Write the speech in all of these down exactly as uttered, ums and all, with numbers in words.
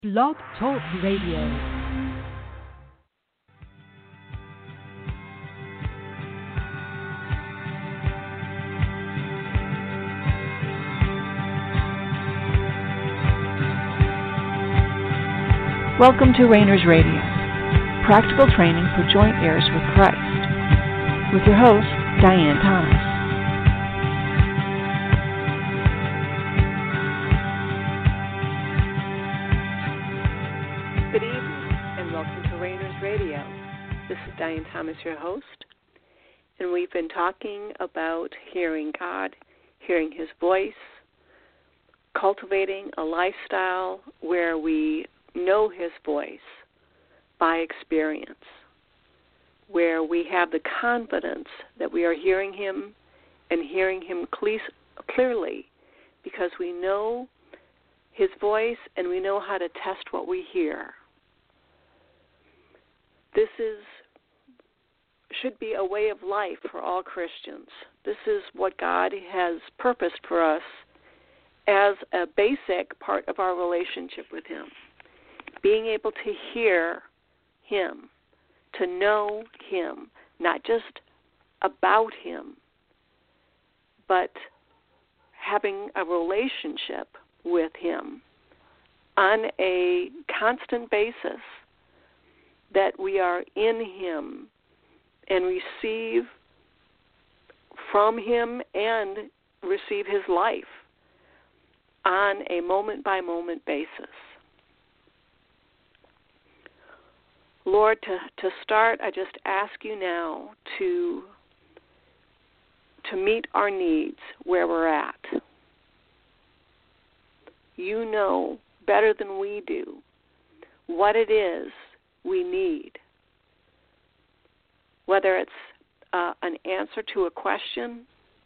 Blog Talk Radio. Welcome to Rainers Radio, practical training for joint heirs with Christ, with your host, Diane Thomas. Good evening, and welcome to Rainers Radio. This is Diane Thomas, your host, and we've been talking about hearing God, hearing His voice, cultivating a lifestyle where we know His voice by experience, where we have the confidence that we are hearing Him and hearing Him clearly because we know His voice and we know how to test what we hear. This is should be a way of life for all Christians. This is what God has purposed for us as a basic part of our relationship with Him. Being able to hear Him, to know Him, not just about Him, but having a relationship with Him on a constant basis, that we are in Him and receive from Him and receive His life on a moment-by-moment basis. Lord, to, to start, I just ask you now to, to meet our needs where we're at. You know better than we do what it is we need, whether it's uh, an answer to a question,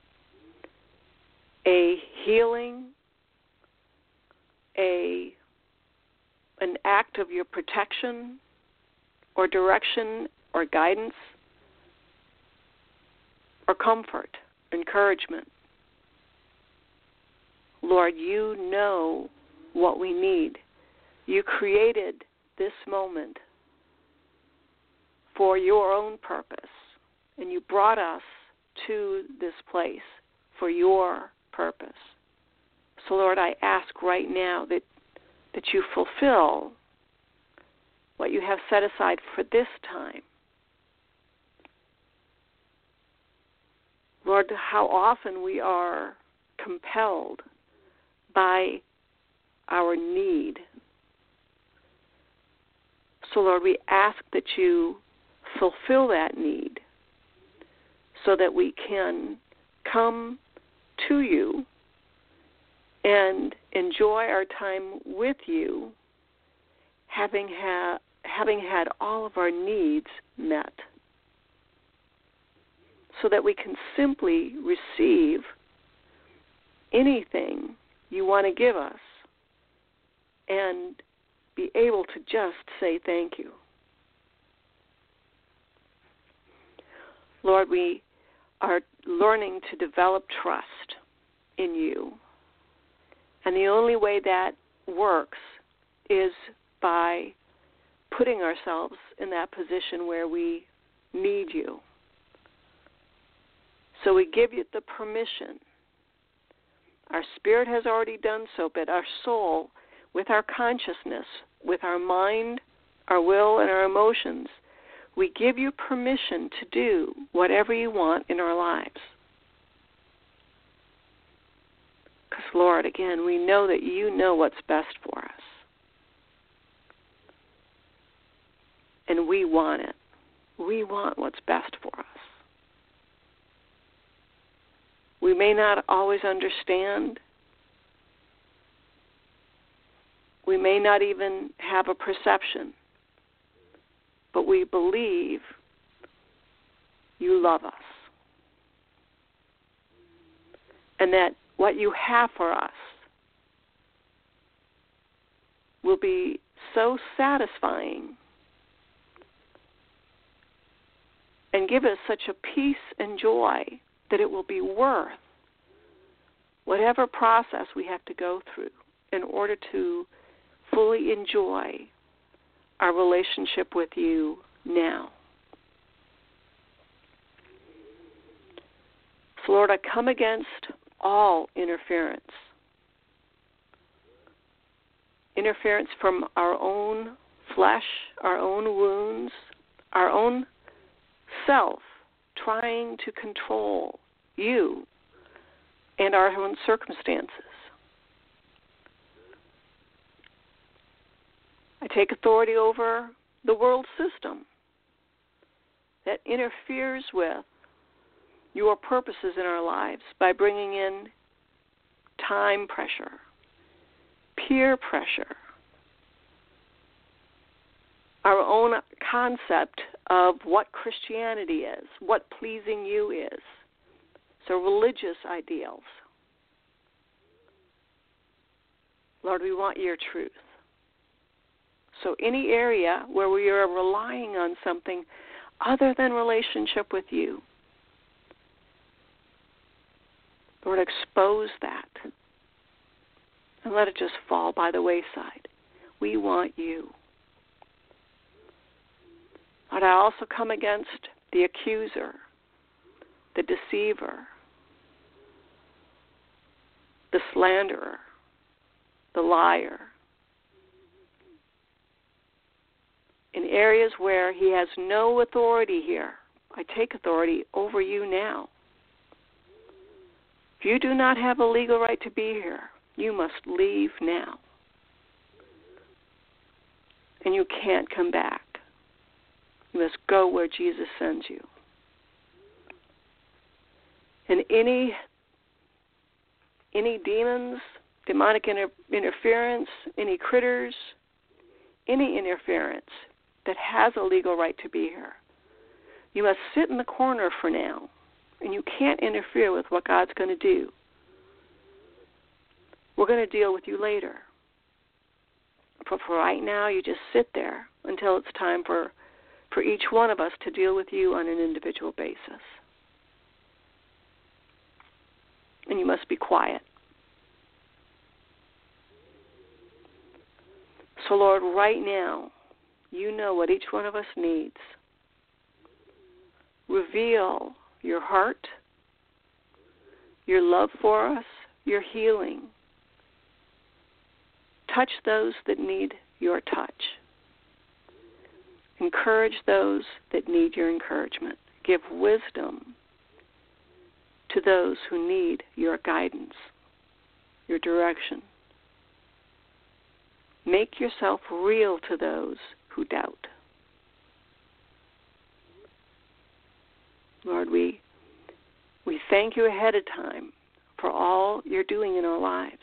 a healing, a an act of your protection or direction or guidance or comfort, encouragement. Lord, you know what we need. You created this moment for your own purpose, and you brought us to this place for your purpose. So, Lord, I ask right now that, that you fulfill what you have set aside for this time. Lord, how often we are compelled by our need. So, Lord, we ask that you fulfill that need so that we can come to you and enjoy our time with you, having, ha- having had all of our needs met, so that we can simply receive anything you want to give us and be able to just say thank you. Lord, we are learning to develop trust in you. And the only way that works is by putting ourselves in that position where we need you. So we give you the permission. Our spirit has already done so, but our soul, with our consciousness, with our mind, our will, and our emotions, we give you permission to do whatever you want in our lives. Because, Lord, again, we know that you know what's best for us. And we want it. We want what's best for us. We may not always understand. We may not even have a perception. But we believe you love us. And that what you have for us will be so satisfying and give us such a peace and joy that it will be worth whatever process we have to go through in order to fully enjoy our relationship with you now. So, Lord, I come against all interference. Interference from our own flesh, our own wounds, our own self, trying to control you and our own circumstances. I take authority over the world system that interferes with your purposes in our lives by bringing in time pressure, peer pressure, our own concept of what Christianity is, what pleasing you is. So religious ideals. Lord, we want your truth. So any area where we are relying on something other than relationship with you, Lord, expose that and let it just fall by the wayside. We want you. Lord, I also come against the accuser, the deceiver, the slanderer, the liar. In areas where he has no authority here, I take authority over you now. If you do not have a legal right to be here, you must leave now. And you can't come back. You must go where Jesus sends you. And any any demons, demonic inter- interference, any critters, any interference that has a legal right to be here, you must sit in the corner for now, and you can't interfere with what God's going to do. We're going to deal with you later. But for right now, you just sit there until it's time for, for each one of us to deal with you on an individual basis. And you must be quiet. So, Lord, right now, you know what each one of us needs. Reveal your heart, your love for us, your healing. Touch those that need your touch. Encourage those that need your encouragement. Give wisdom to those who need your guidance, your direction. Make yourself real to those who doubt. Lord, we we thank you ahead of time for all you're doing in our lives.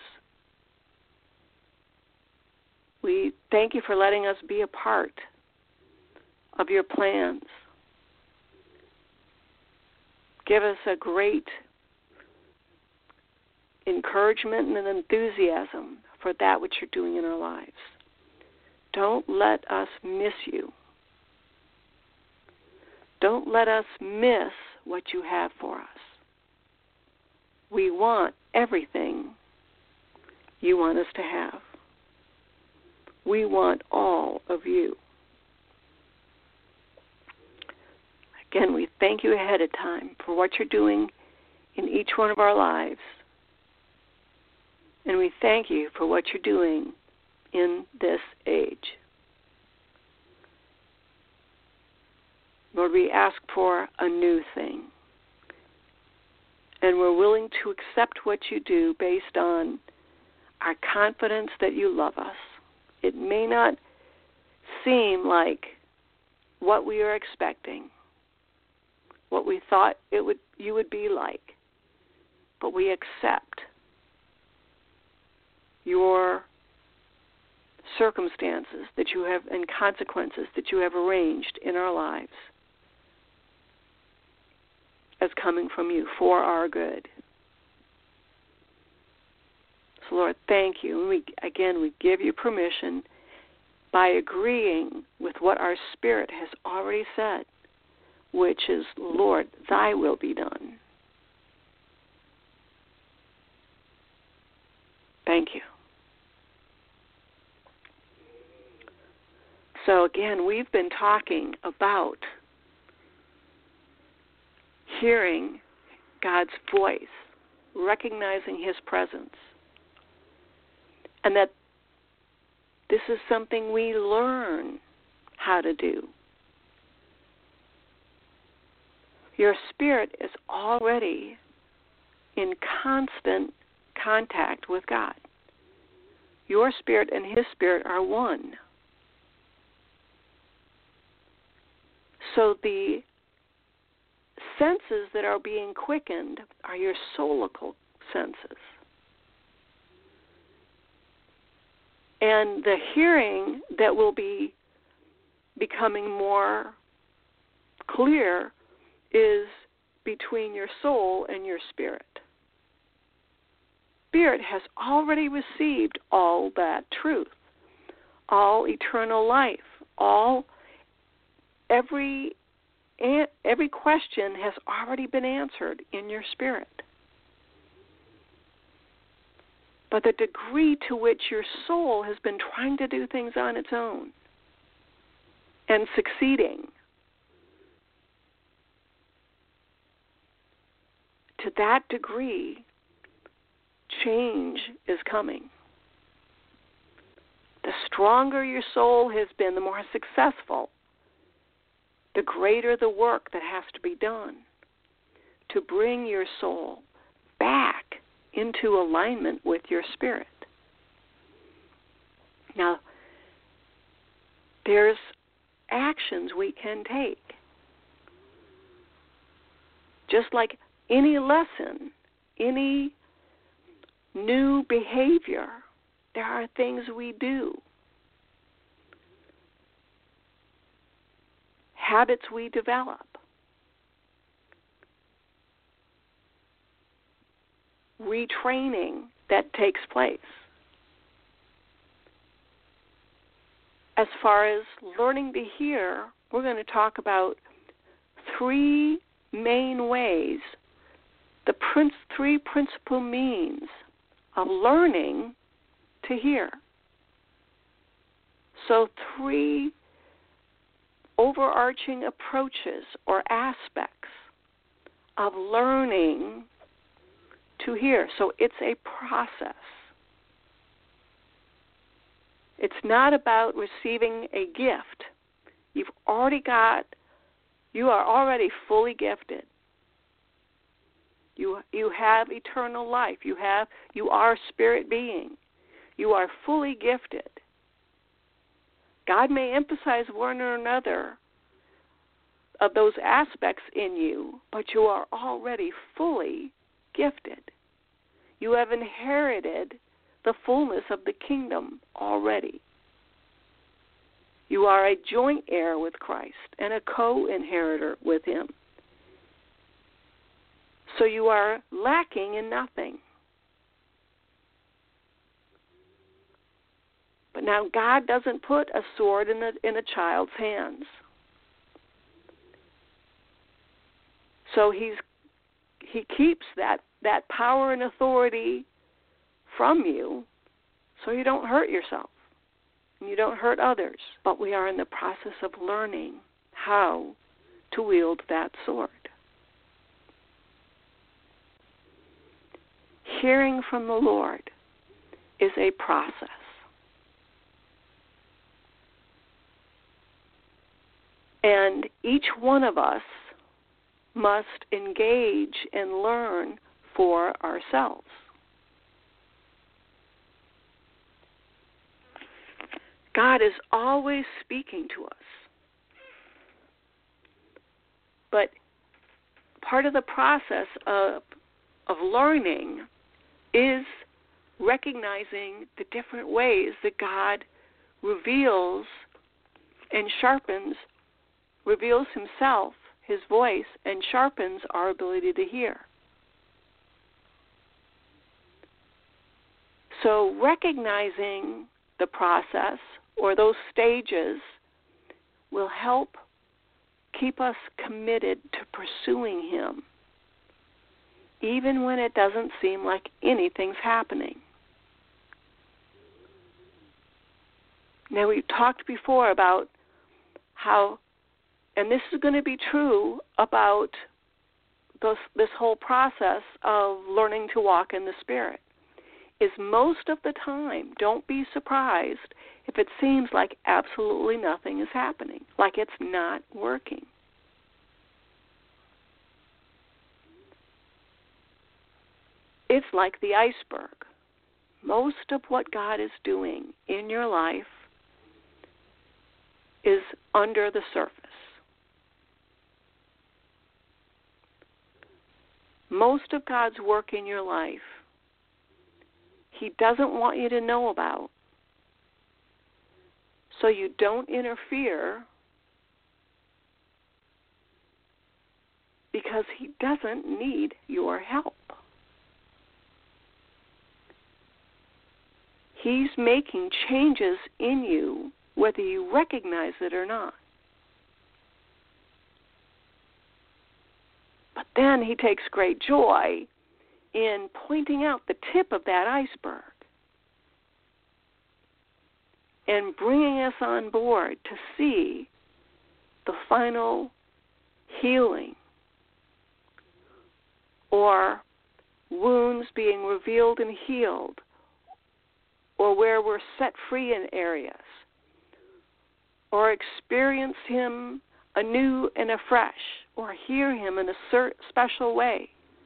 We thank you for letting us be a part of your plans. Give us a great encouragement and an enthusiasm for that which you're doing in our lives. Don't let us miss you. Don't let us miss what you have for us. We want everything you want us to have. We want all of you. Again, we thank you ahead of time for what you're doing in each one of our lives. And we thank you for what you're doing in this age. Lord, we ask for a new thing. And we're willing to accept what you do based on our confidence that you love us. It may not seem like what we are expecting, what we thought it would you would be like, but we accept your circumstances that you have and consequences that you have arranged in our lives as coming from you for our good. So, Lord, thank you. And we, again, we give you permission by agreeing with what our Spirit has already said, which is, Lord, thy will be done. Thank you. So again, we've been talking about hearing God's voice, recognizing His presence, and that this is something we learn how to do. Your spirit is already in constant contact with God. Your spirit and His spirit are one. So the senses that are being quickened are your soulical senses. And the hearing that will be becoming more clear is between your soul and your spirit. Spirit has already received all that truth, all eternal life, all every every question has already been answered in your spirit. But the degree to which your soul has been trying to do things on its own and succeeding, to that degree, change is coming. The stronger your soul has been, the more successful, the greater the work that has to be done to bring your soul back into alignment with your spirit. Now, there's actions we can take. Just like any lesson, any new behavior, there are things we do. Habits we develop. Retraining that takes place. As far as learning to hear, we're going to talk about three main ways, the princ- three principal means of learning to hear. So three overarching approaches or aspects of learning to hear. So it's a process. It's not about receiving a gift. You've already got, you are already fully gifted. You you have eternal life. You have you are spirit being. You are fully gifted. God may emphasize one or another of those aspects in you, but you are already fully gifted. You have inherited the fullness of the kingdom already. You are a joint heir with Christ and a co-inheritor with Him. So you are lacking in nothing. But now God doesn't put a sword in a, in a child's hands. So he's he keeps that, that power and authority from you so you don't hurt yourself and you don't hurt others. But we are in the process of learning how to wield that sword. Hearing from the Lord is a process. And each one of us must engage and learn for ourselves. God is always speaking to us. But part of the process of, of learning is recognizing the different ways that God reveals and sharpens, reveals Himself, His voice, and sharpens our ability to hear. So recognizing the process or those stages will help keep us committed to pursuing Him, even when it doesn't seem like anything's happening. Now, we've talked before about how, and this is going to be true about this, this whole process of learning to walk in the Spirit, is most of the time, don't be surprised if it seems like absolutely nothing is happening, like it's not working. It's like the iceberg. Most of what God is doing in your life is under the surface. Most of God's work in your life, He doesn't want you to know about, so you don't interfere, because He doesn't need your help. He's making changes in you, whether you recognize it or not. But then He takes great joy in pointing out the tip of that iceberg and bringing us on board to see the final healing or wounds being revealed and healed, or where we're set free in areas, or experience Him anew and afresh, or hear Him in a certain special way,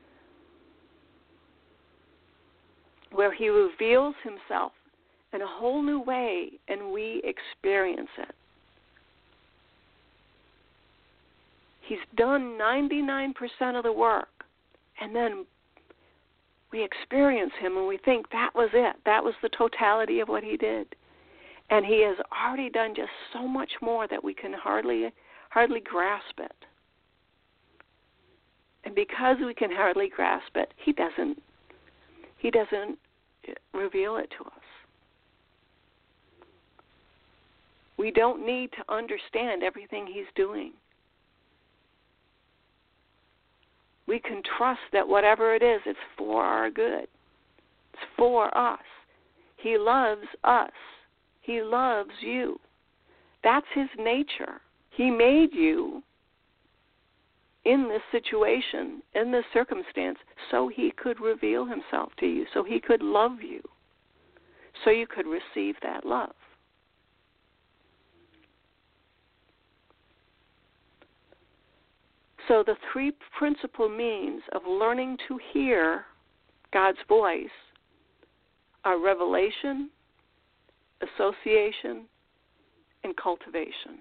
where He reveals Himself in a whole new way and we experience it. He's done ninety-nine percent of the work, and then we experience Him and we think that was it. That was the totality of what He did. And He has already done just so much more that we can hardly hardly grasp it. And because we can hardly grasp it, He doesn't He doesn't reveal it to us. We don't need to understand everything He's doing. We can trust that whatever it is, it's for our good. It's for us. He loves us. He loves you. That's His nature. He made you in this situation, in this circumstance, so He could reveal Himself to you, so He could love you, so you could receive that love. So the three principal means of learning to hear God's voice are revelation, association, and cultivation.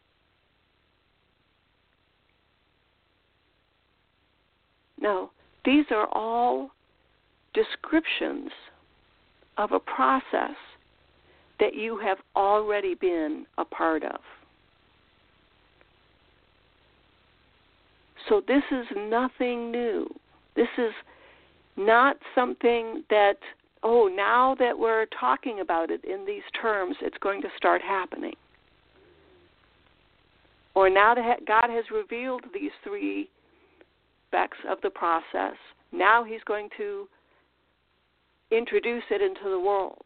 Now, these are all descriptions of a process that you have already been a part of. So this is nothing new. This is not something that, oh, now that we're talking about it in these terms, it's going to start happening. Or now that God has revealed these three aspects of the process, now He's going to introduce it into the world.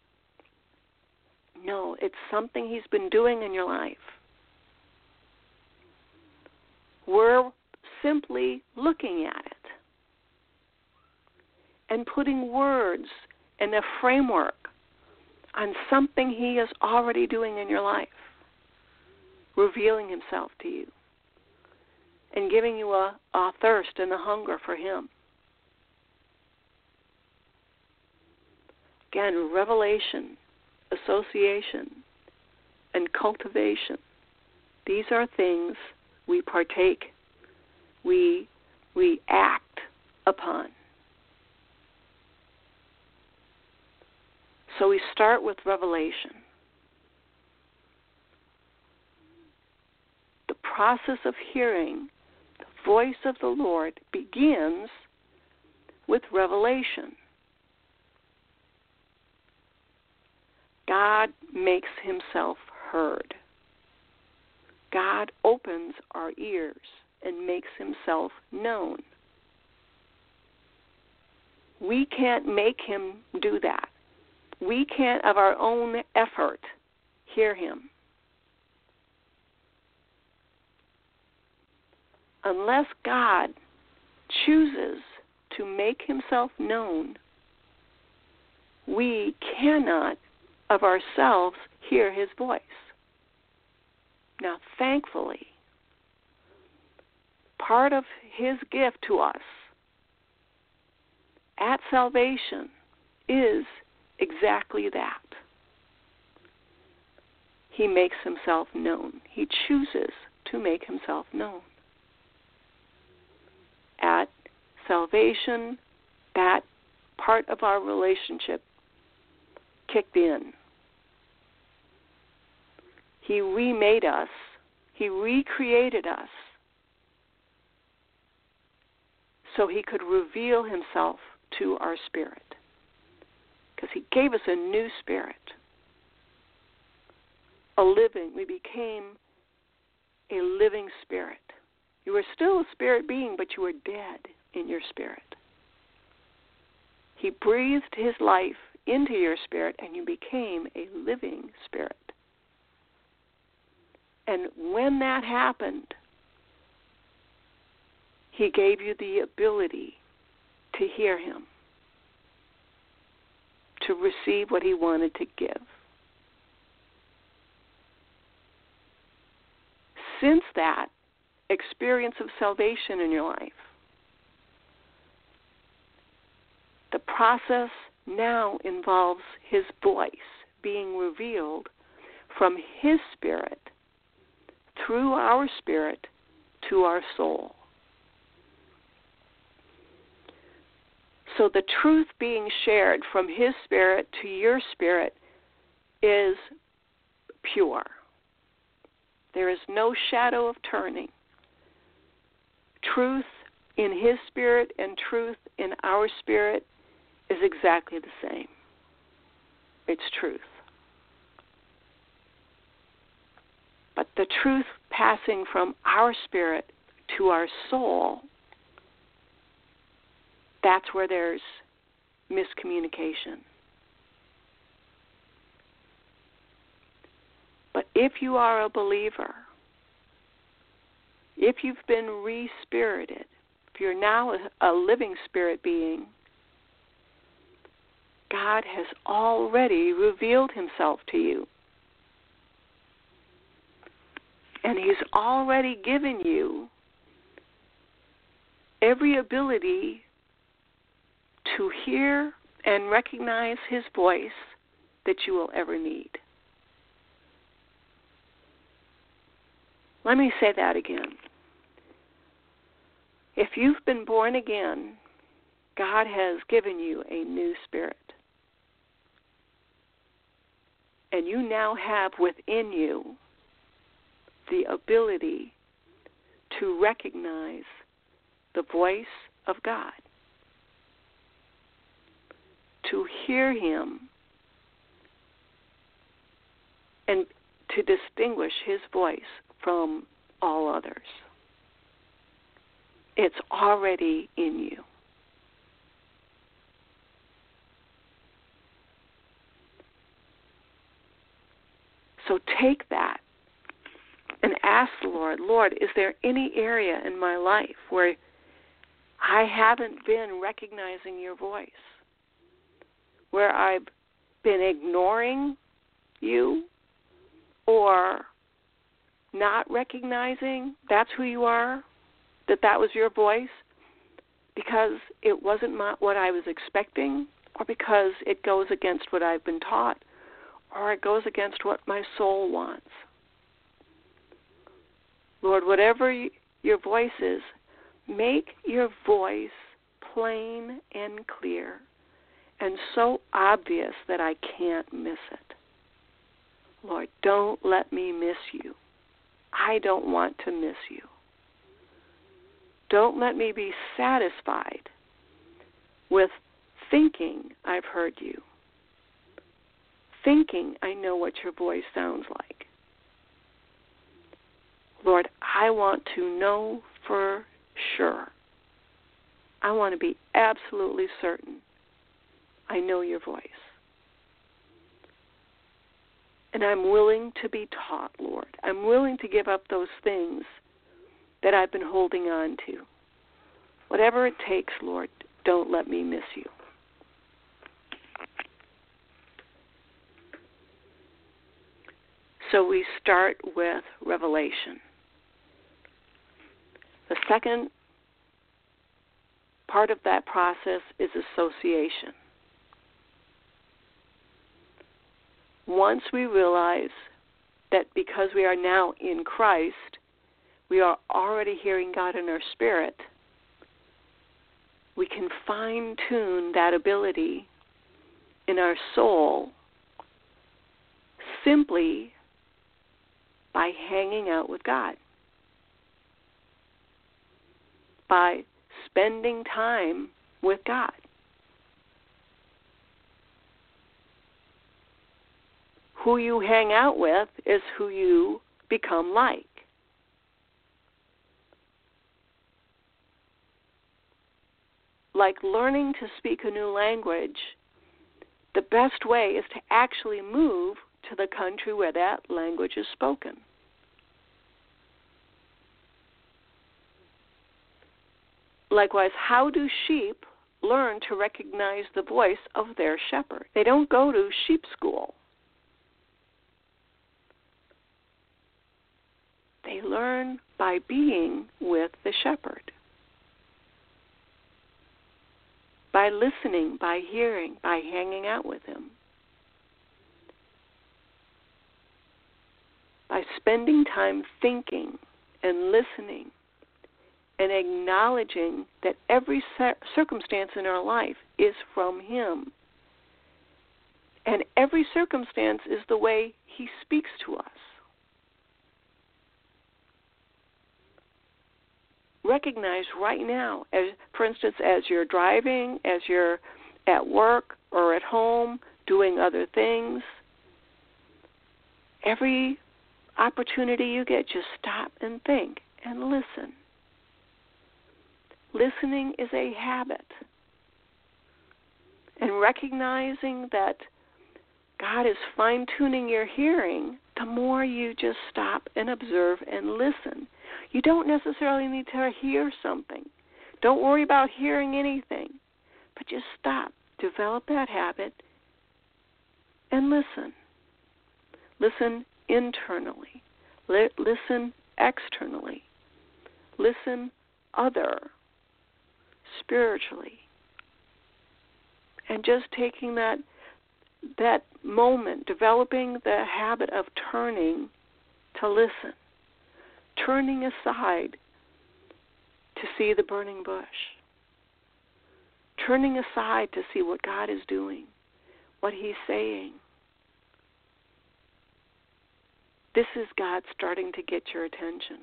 No, it's something He's been doing in your life. We're simply looking at it and putting words and a framework on something He is already doing in your life, revealing Himself to you and giving you a, a thirst and a hunger for Him. Again, revelation, association, and cultivation. These are things we partake, we we act upon. So we start with revelation. The process of hearing the voice of the Lord begins with revelation. God makes Himself heard. God opens our ears and makes Himself known. We can't make Him do that. We can't, of our own effort, hear him. Unless God chooses to make himself known, we cannot of ourselves hear his voice. Now, thankfully, part of his gift to us at salvation is exactly that. He makes himself known. He chooses to make himself known. At salvation, that part of our relationship kicked in. He remade us. He recreated us so he could reveal himself to our spirit. Because he gave us a new spirit. A living, we became a living spirit. You were still a spirit being, but you were dead in your spirit. He breathed his life into your spirit, and you became a living spirit. And when that happened, he gave you the ability to hear him, to receive what he wanted to give. Since that experience of salvation in your life, the process now involves his voice being revealed from his spirit through our spirit to our soul. So the truth being shared from his spirit to your spirit is pure. There is no shadow of turning. Truth in his spirit and truth in our spirit is exactly the same. It's truth. But the truth passing from our spirit to our soul, that's where there's miscommunication. But if you are a believer, if you've been re-spirited, if you're now a, a living spirit being, God has already revealed himself to you. And he's already given you every ability to hear and recognize his voice that you will ever need. Let me say that again. If you've been born again, God has given you a new spirit. And you now have within you the ability to recognize the voice of God, to hear him, and to distinguish his voice from all others. It's already in you. So take that and ask the Lord, Lord, is there any area in my life where I haven't been recognizing your voice, where I've been ignoring you or not recognizing that's who you are, that that was your voice, because it wasn't my, what I was expecting, or because it goes against what I've been taught, or it goes against what my soul wants. Lord, whatever you, your voice is, make your voice plain and clear and so obvious that I can't miss it. Lord, don't let me miss you. I don't want to miss you. Don't let me be satisfied with thinking I've heard you, thinking I know what your voice sounds like. Lord, I want to know for sure. I want to be absolutely certain I know your voice. And And I'm willing to be taught, Lord. I'm willing to give up those things that I've been holding on to. Whatever it takes, Lord, don't let me miss you. So we start with revelation. The second part of that process is association. Once we realize that because we are now in Christ, we are already hearing God in our spirit, we can fine-tune that ability in our soul simply by hanging out with God, by spending time with God. Who you hang out with is who you become like. Like learning to speak a new language, the best way is to actually move to the country where that language is spoken. Likewise, how do sheep learn to recognize the voice of their shepherd? They don't go to sheep school. They learn by being with the shepherd, by listening, by hearing, by hanging out with him, by spending time thinking and listening and acknowledging that every circumstance in our life is from him. And every circumstance is the way he speaks to us. Recognize right now, as for instance, as you're driving, as you're at work or at home doing other things, every opportunity you get, just stop and think and listen. Listening is a habit. And recognizing that God is fine-tuning your hearing, the more you just stop and observe and listen. You don't necessarily need to hear something. Don't worry about hearing anything. But just stop. Develop that habit and listen. Listen internally. Listen externally. Listen other, spiritually. And just taking that that moment, developing the habit of turning to listen. Turning aside to see the burning bush. Turning aside to see what God is doing, what he's saying. This is God starting to get your attention.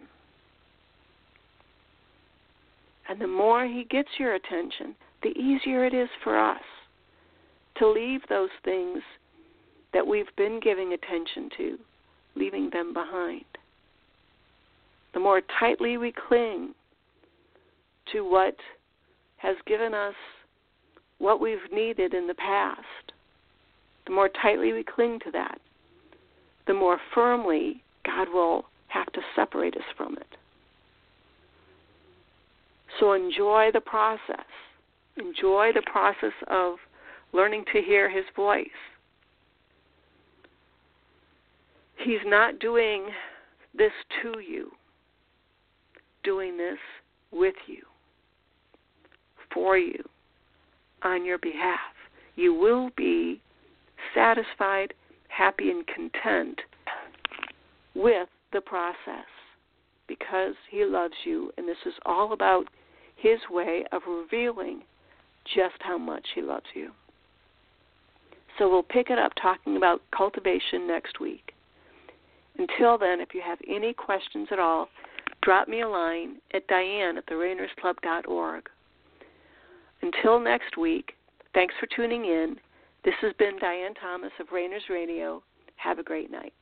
And the more he gets your attention, the easier it is for us to leave those things that we've been giving attention to, leaving them behind. The more tightly we cling to what has given us what we've needed in the past, the more tightly we cling to that, the more firmly God will have to separate us from it. So enjoy the process. Enjoy the process of learning to hear his voice. He's not doing this to you, doing this with you, for you, on your behalf. You will be satisfied, happy, and content with the process because he loves you, and this is all about his way of revealing just how much he loves you. So we'll pick it up talking about cultivation next week. Until then, if you have any questions at all, drop me a line at Diane at the Rainers Club dot org. Until next week, thanks for tuning in. This has been Diane Thomas of Rainers Radio. Have a great night.